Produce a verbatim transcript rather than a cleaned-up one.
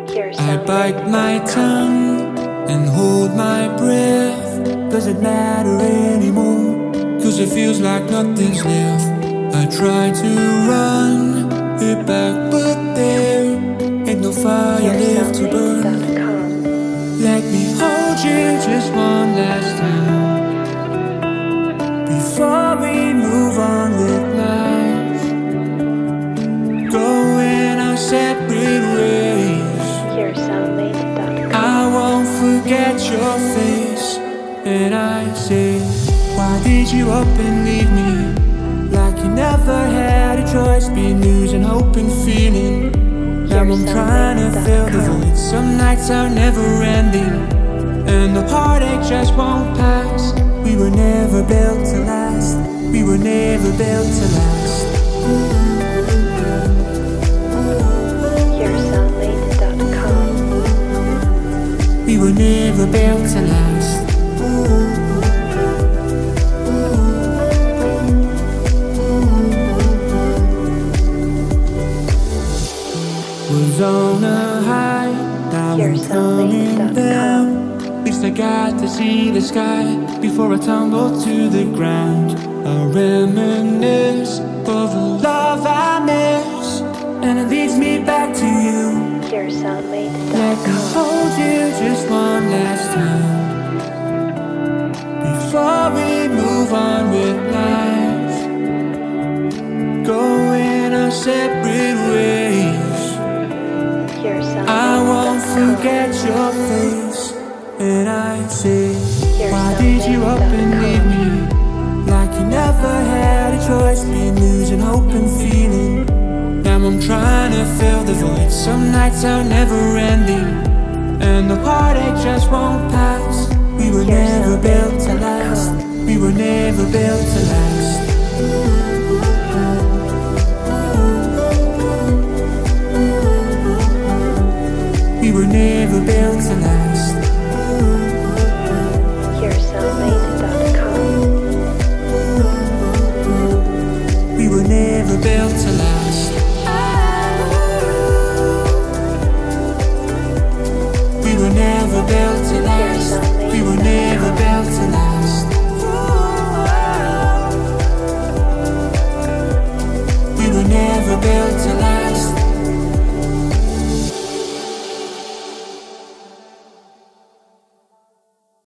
I bite my tongue and hold my breath. Doesn't matter anymore, cause it feels like nothing's left. I try to run it back, but there ain't no fire left to burn. Let me hold you just one last time before we move on with life, going our separate ways. I won't forget your face, and I say, why did you up and leave me? Like you never had a choice, been losing hope and feeling. Now I'm trying to fill the void. Some nights are never ending, and the heartache just won't pass. We were never built to last. We were never built to last. We were never built to last. Was on a high, now I'm coming down. At least I got to see the sky before I tumble to the ground. I reminisce of the love I miss, and it leads me back to you. Let me hold you just one last time before we move on with life, going our separate ways. I won't forget your face, and I say, why did you up and leave me? Like you never had a choice, been losing hope and feeling. Now I'm trying to fill the void. Some nights are never ending, and the heartache just won't pass. We were never built to last. We were never built to last. We were never built to last. We were never built to last.